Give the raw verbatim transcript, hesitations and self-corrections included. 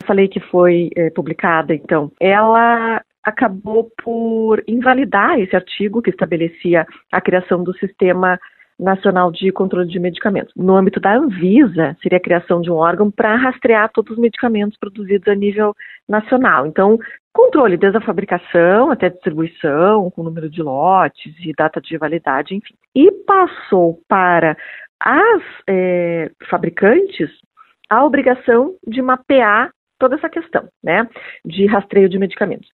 falei que foi é, publicada, então, ela acabou por invalidar esse artigo que estabelecia a criação do Sistema Nacional de Controle de Medicamentos. No âmbito da Anvisa, seria a criação de um órgão para rastrear todos os medicamentos produzidos a nível nacional. Então, controle desde a fabricação até a distribuição, com número de lotes e data de validade, enfim. E passou para as é, fabricantes a obrigação de mapear toda essa questão, né, de rastreio de medicamentos.